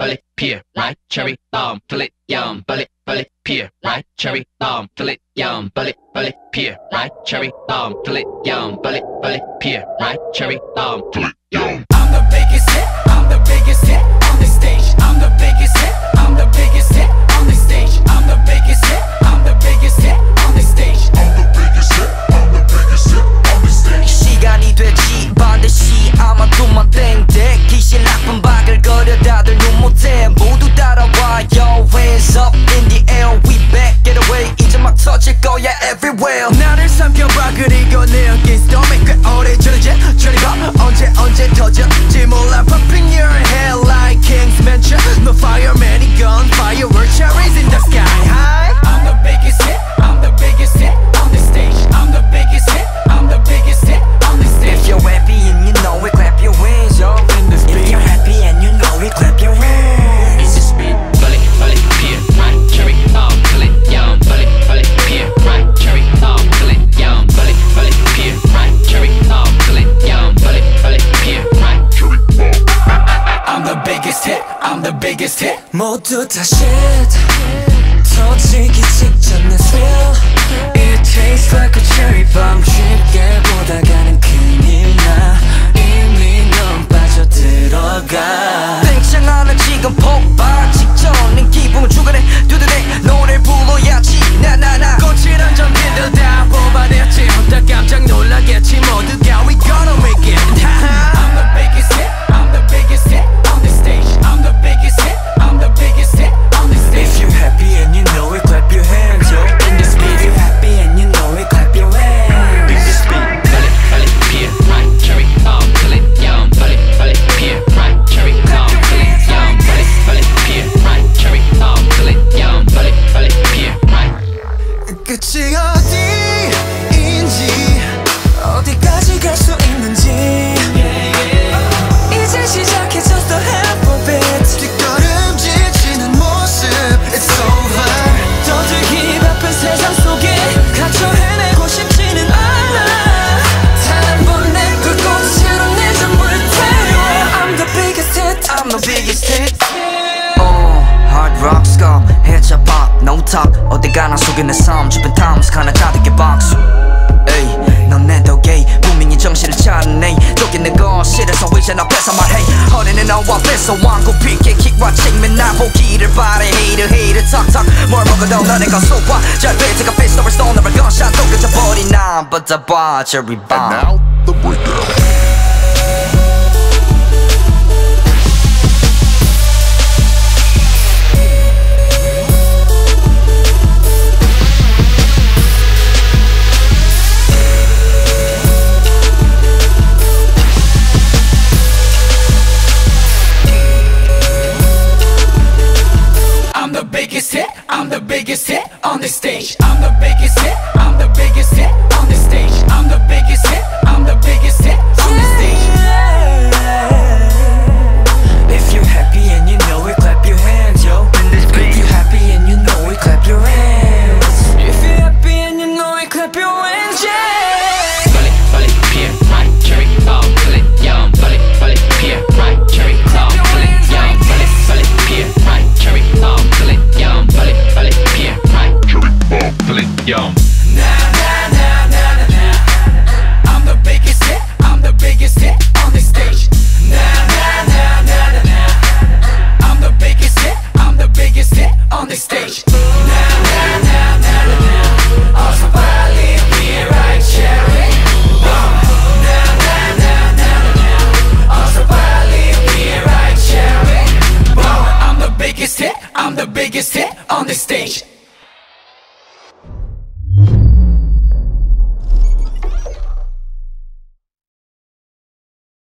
bullet, pear, right, cherry, fill it, yum, bullet, pear, right, cherry, fill it, yum, bullet, pear, right, cherry, fill it, yum, bullet, pear, right, cherry, fill it, yum. I'm the biggest hit, I'm the biggest hit on this stage. I'm the biggest hit, I'm the biggest hit on this stage. I'm the biggest hit, I'm the biggest hit on this stage. I'm the biggest hit, I'm the biggest hit on this stage. 시간이 되지 반드시 아마 돈만 땡땡 귀신 나쁜 바글거려 다들 눈 못해 모두 따라와요. Hands up in the air we back get away 이제 막 터질 거야 everywhere. 나를 삼켜봐 그리고 내 어깨 storming 꽤 오래전에 제철이가 언제 터질지 몰라. Popping your head like King's Mansion. No fireman, gun, fireworks, cherries in the sky high. I'm the biggest hit, I'm the biggest hit on this stage. I'm the biggest hit, I'm the biggest hit on this stage. If you're happy and you know it, clap your hands up in the speed. If you're happy and you know it, clap your hands. It's the speed, bullet, pear, right, cherry, fill it, yum, bullet, pear, right, cherry, fill it, yum, bullet, pear, right, cherry, fill it, yum, bullet, pear, right, cherry, I'm the biggest hit, I'm the biggest hit. 모두 다 shit 터지기 직전의 thrill. It tastes like a cherry bomb. 쉽게 보다가는 큰일 나. 이미 넌 빠져들어가. 땡창하는 지금 폭발 직전인 기분 주간에 두드내 노래 불러야지 나나나. 거칠한 전기들 다 뽑아냈지. 혼자 깜짝 놀라겠지 모두가 We gonna make it. I'm the biggest hit, I'm the biggest hit on this stage. I'm the biggest hit, I'm the biggest hit on this stage. If you're happy and you know it, clap your hands yo. In the speed, if you're happy and you know it, clap your hands. In the speed, bullet, pear, right, cherry, fill it, yum, bullet, pear, right, cherry, fill it, yum, bullet, pear, right, cherry, fill it, yum, bullet, pear, right. 끝이 어디인지 어디까지 갈 수 있는지 이제 시작해졌어 half of it. 뒷걸음질 모습 It's over. 도저히 바쁜 세상 속에 갇혀 헤매고 싶지는 않아. 단번 내 불꽃으로 내 잠을 태워. I'm the biggest hit, I'm the biggest hit. Hard rock skull, headshot pop, no talk. 어디 가나 속에 내 삶 주변 탐스 하나 가득해 박수. 에이, 넌 내 덕에 분명히 정신을 차리네. 또 있는 거실에서 의자 앞에서 말해. 허리는 너와 뺏어 왕고 피게 킥과 책면 나보기를 바래. Hater 턱턱 뭘 먹어도 너네가 쏘아 잘 베이트가 피스톨을 쏘는 걸 gunshot 또 그쳐버린 난 but the bar cherry bomb.